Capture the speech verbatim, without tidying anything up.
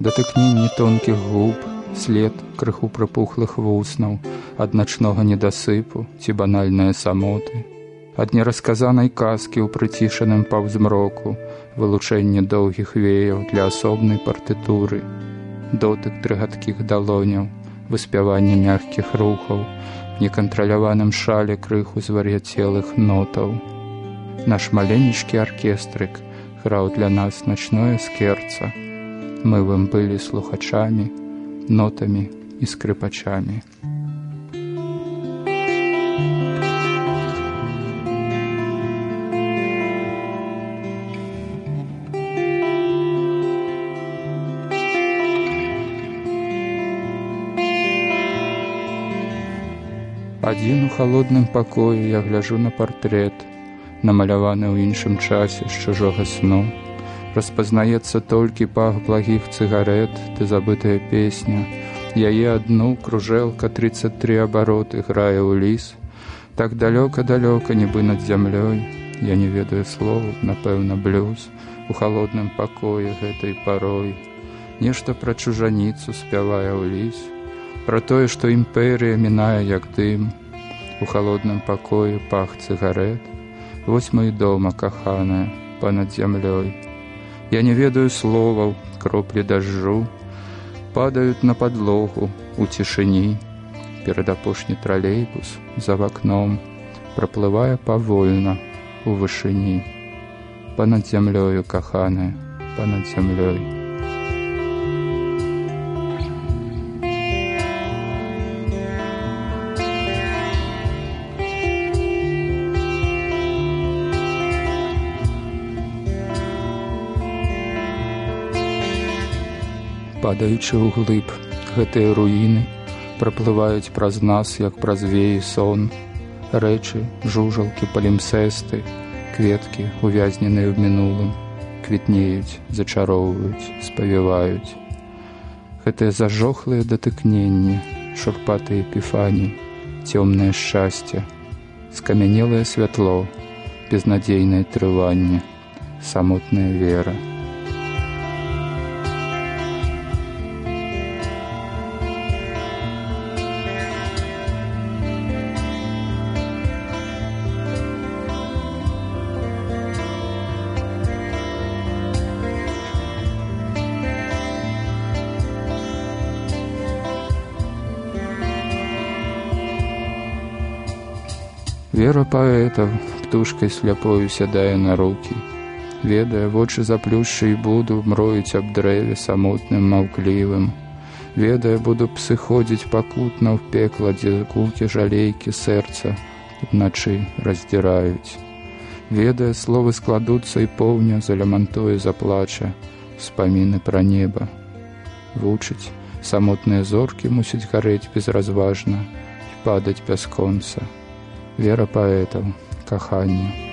датыкненні тонкіх губ, след крыху прыпухлых вуснаў, ад начнога недасыпу ці банальныя самоты, ад нерасказанай казкі ў прыцішаным паўзмроку, вылучэнне доўгіх веяў для асобнай партытуры, дотык дрыгаткіх далоняў, выспяванне мяккіх рухаў, некантраляваным шале крыху звар'яцелых нотаў. Наш маленечкі аркестрык граў для нас начное скерца. Мы в ім былі слухачамі, нотамі і скрыпачамі. Адзін у халодным пакоі я гляджу на партрэт, намаляваны ў іншым часе з чужога сну. Распазнаецца толькі пах благіх цыгарэт ды забытая песня. Яе адну кружэлка тридцать три абароты грае ў ліс. Так далёка-далёка, нібы над зямлёй. Я не ведаю слоў, напэўна, блюз у халодным пакоі гэтай парой. Нешта пра чужаніцу спявае ў ліс, пра тое, што імперыя мінае як дым. У халодным пакоі пах цыгарэт. Вось мой дома, каханая, панад зямлёй. Я не ведаю словаў, кроплі дажджу падаюць на падлогу у цішыні. Перадапошні тралейбус за вакном праплывае павольна у вышыні. Панад зямлёю, каханая, панад зямлёй. Падаючы ўглыб, гэтыя руіны праплываюць праз нас, як праз веі сон. Рэчы, жужалкі, палімсэсты, кветкі, увязненыя ў мінулым, квітнеюць, зачароўваюць, спавіваюць. Гэтыя зажохлыя датыкненні, шурпатыя эпіфаніі, цёмнае шчасце, скамянелае святло, безнадзейнае трыванне, самотная вера. Вера паэтаў птушкай сляпою сядае на рукі. Ведае, вочы заплюшчы і буду мроіць аб дрэве самотным, маўклівым. Ведае, буду псы ходзіць пакутна ў пекла, дзе гукі жалейкі сэрца уначы раздзіраюць. Ведае, словы складуцца і поўня залямантуе заплача, успаміны пра неба. Вучыць, самотныя зоркі мусяць гарэць безразважна і падаць бясконца. Вера паэтаў, каханне.